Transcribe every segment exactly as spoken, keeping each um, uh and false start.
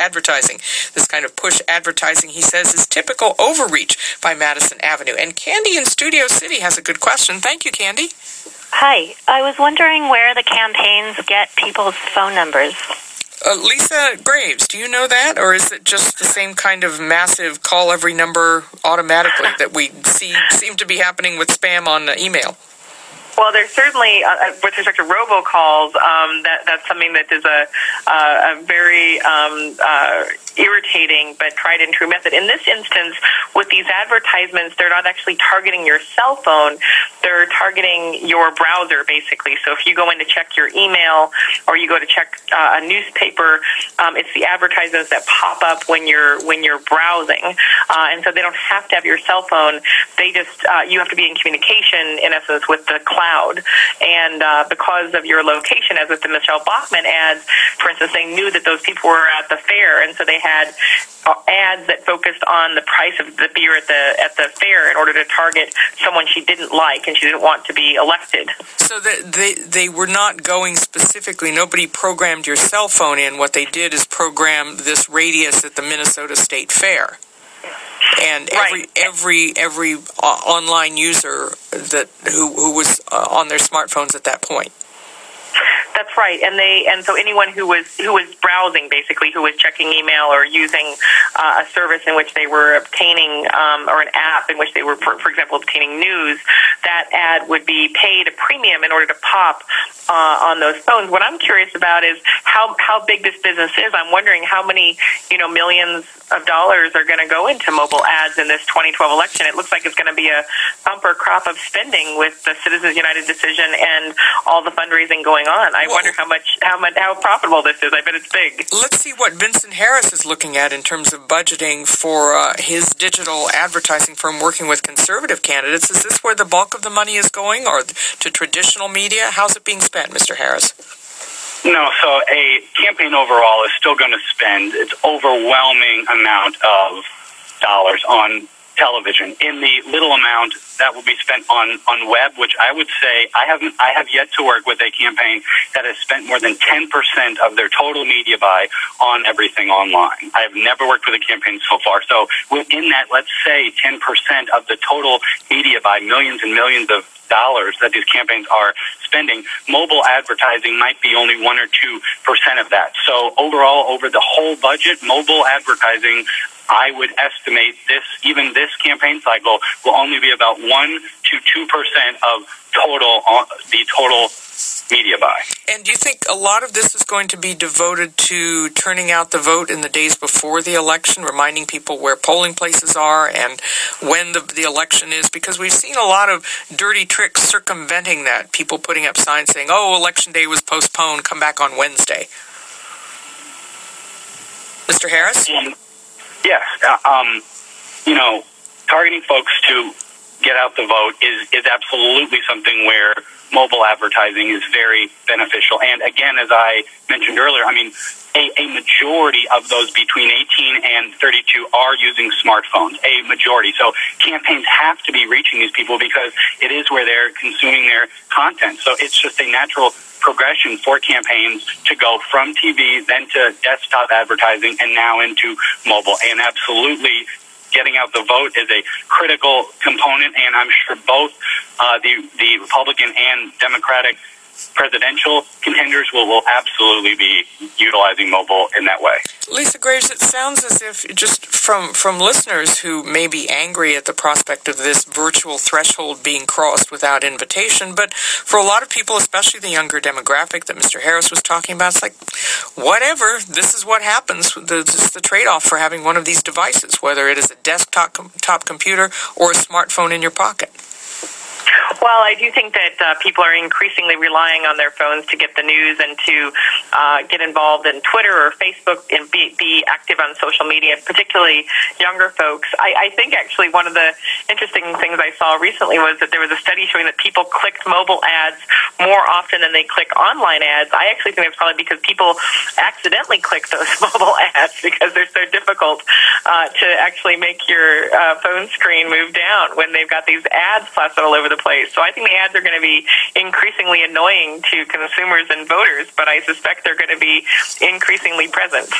advertising. This kind of push advertising, he says, is typical overreach by Madison Avenue. And Candy in Studio City has a good question. Thank you, Candy. Hi. I was wondering where the campaigns get people's phone numbers. Uh, Lisa Graves, do you know that? Or is it just the same kind of massive call every number automatically that we see seem to be happening with spam on uh, email? Well, there's certainly, uh, with respect to robocalls, um, that, that's something that is a, uh, a very um, uh, irritating but tried and true method. In this instance, with these advertisements, they're not actually targeting your cell phone. They're targeting your browser, basically. So if you go in to check your email or you go to check uh, a newspaper, um, it's the advertisements that pop up when you're when you're browsing. Uh, and so they don't have to have your cell phone. They just, uh, you have to be in communication, in essence, with the cloud. And uh, because of your location, as with the Michelle Bachmann ads, for instance, they knew that those people were at the fair, and so they had ads that focused on the price of the beer at the at the fair in order to target someone she didn't like and she didn't want to be elected. So the, they they were not going specifically. Nobody programmed your cell phone in. What they did is program this radius at the Minnesota State Fair. And every right. every every uh, online user that who who was uh, on their smartphones at that point. That's right, and they and so anyone who was who was browsing, basically, who was checking email or using uh, a service in which they were obtaining um, or an app in which they were, for, for example, obtaining news, that ad would be paid a premium in order to pop uh, on those phones. What I'm curious about is how how big this business is. I'm wondering how many you know millions of dollars are going to go into mobile ads in this twenty twelve election. It looks like it's going to be a bumper crop of spending with the Citizens United decision and all the fundraising going on. I well, wonder how much, how much, how profitable this is. I bet it's big. Let's see what Vincent Harris is looking at in terms of budgeting for uh, his digital advertising firm working with conservative candidates. Is this where the bulk of the money is going, or to traditional media? How's it being spent, Mister Harris? No, so a campaign overall is still going to spend its overwhelming amount of dollars on television. In the little amount that will be spent on, on web, which I would say I haven't I have yet to work with a campaign that has spent more than ten percent of their total media buy on everything online. I have never worked with a campaign so far. So within that, let's say ten percent of the total media buy, millions and millions of dollars that these campaigns are spending, mobile advertising might be only one or two percent of that. So overall, over the whole budget, mobile advertising, I would estimate this, even this campaign cycle, will only be about one to two percent of total uh, the total media buy. And do you think a lot of this is going to be devoted to turning out the vote in the days before the election, reminding people where polling places are and when the, the election is? Because we've seen a lot of dirty tricks circumventing that, people putting up signs saying, oh, election day was postponed, come back on Wednesday. Mister Harris? Um, yes. Uh, um, you know, targeting folks to get out the vote is, is absolutely something where mobile advertising is very beneficial. And again, as I mentioned earlier, I mean, a, a majority of those between eighteen and thirty-two are using smartphones, a majority. So campaigns have to be reaching these people because it is where they're consuming their content. So it's just a natural progression for campaigns to go from T V, then to desktop advertising, and now into mobile. And absolutely, getting out the vote is a critical component, and I'm sure both uh, the the Republican and Democratic presidential contenders will, will absolutely be utilizing mobile in that way. Lisa Graves, it sounds as if, just from, from listeners who may be angry at the prospect of this virtual threshold being crossed without invitation, but for a lot of people, especially the younger demographic that Mister Harris was talking about, it's like, whatever, this is what happens. This is the trade-off for having one of these devices, whether it is a desktop com- top computer or a smartphone in your pocket. Well, I do think that uh, people are increasingly relying on their phones to get the news and to uh, get involved in Twitter or Facebook and be, be active on social media, particularly younger folks. I, I think actually one of the interesting things I saw recently was that there was a study showing that people clicked mobile ads more often than they click online ads. I actually think that's probably because people accidentally click those mobile ads because they're so difficult uh, to actually make your uh, phone screen move down when they've got these ads plastered all over the place. So I think the ads are going to be increasingly annoying to consumers and voters, but I suspect they're going to be increasingly present.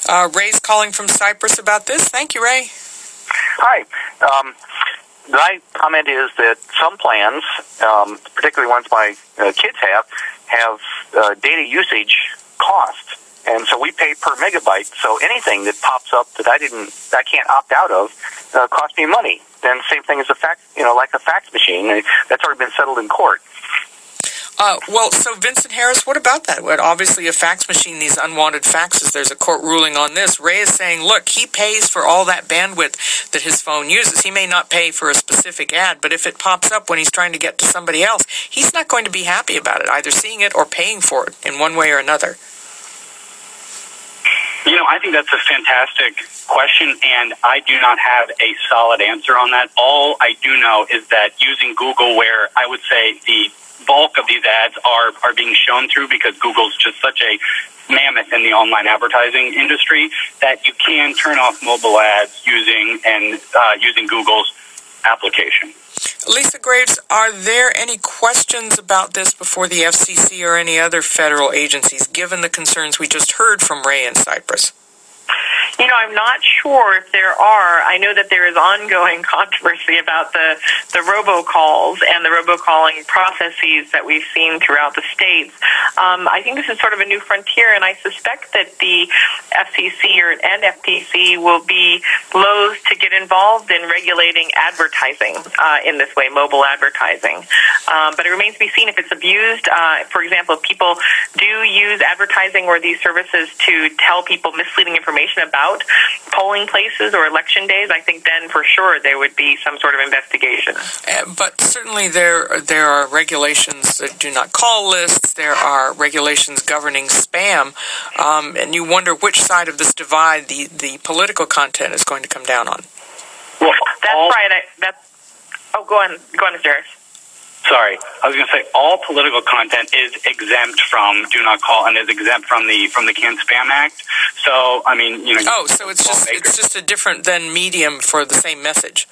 Uh, Ray's calling from Cyprus about this. Thank you, Ray. Hi. Um, my comment is that some plans, um, particularly ones my uh, kids have, have uh, data usage cost. And so we pay per megabyte. So anything that pops up that I didn't, I can't opt out of, uh, costs me money. Then same thing as a fax, you know, like a fax machine. That's already been settled in court. Uh, well, so Vincent Harris, what about that? Well, obviously a fax machine, these unwanted faxes, there's a court ruling on this. Ray is saying, look, he pays for all that bandwidth that his phone uses. He may not pay for a specific ad, but if it pops up when he's trying to get to somebody else, he's not going to be happy about it, either seeing it or paying for it in one way or another. You know, I think that's a fantastic question, and I do not have a solid answer on that. All I do know is that using Google, where I would say the bulk of these ads are, are being shown through, because Google's just such a mammoth in the online advertising industry, that you can turn off mobile ads using and uh, using Google's application. Lisa Graves, are there any questions about this before the F C C or any other federal agencies, given the concerns we just heard from Ray in Cyprus? You know, I'm not sure if there are. I know that there is ongoing controversy about the, the robocalls and the robocalling processes that we've seen throughout the states. Um, I think this is sort of a new frontier, and I suspect that the F C C or, and F T C will be loath to get involved in regulating advertising uh, in this way, mobile advertising. Um, but it remains to be seen if it's abused. Uh, for example, if people do use advertising or these services to tell people misleading information about polling places or election days, I think then for sure there would be some sort of investigation. Uh, but certainly there there are regulations that do not call lists. There are regulations governing spam, um, and you wonder which side of this divide the, the political content is going to come down on. Well, that's all, right. I, that's oh, go on, go on, Mister Harris. Sorry, I was going to say all political content is exempt from Do Not Call and is exempt from the from the Can Spam Act. So, I mean, you know. Oh, so it's just makers. It's just a different then medium for the same message.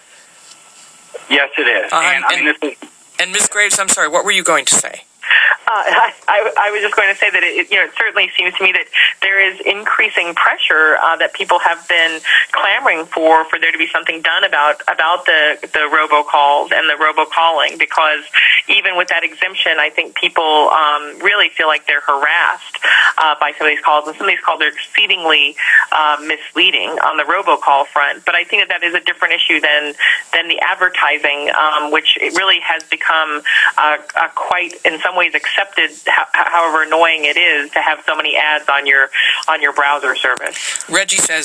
Yes, it is. Uh, and, and, I mean, this is. And Miz Graves, I'm sorry, what were you going to say? Uh, I, I was just going to say that it, you know, it certainly seems to me that there is increasing pressure uh, that people have been clamoring for, for there to be something done about about the the robocalls and the robocalling, because even with that exemption, I think people um, really feel like they're harassed uh, by some of these calls, and some of these calls are exceedingly uh, misleading on the robocall front. But I think that that is a different issue than than the advertising, um, which it really has become uh, uh, quite, in some ways, accepted, however annoying it is to have so many ads on your on your browser service. Reggie says